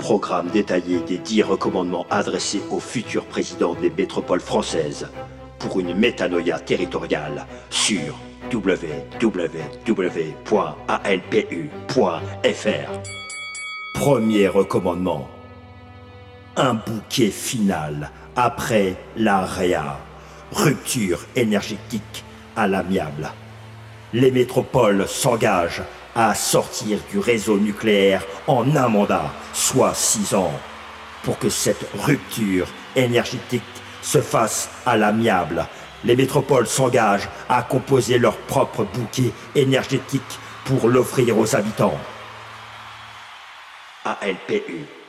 Programme détaillé des 10 recommandements adressés aux futurs présidents des métropoles françaises pour une métanoïa territoriale sur www.anpu.fr. Premier recommandement. Un bouquet final après la réa. Rupture énergétique à l'amiable. Les métropoles s'engagent à sortir du réseau nucléaire en un mandat, soit 6 ans, pour que cette rupture énergétique se fasse à l'amiable. Les métropoles s'engagent à composer leur propre bouquet énergétique pour l'offrir aux habitants. ALPU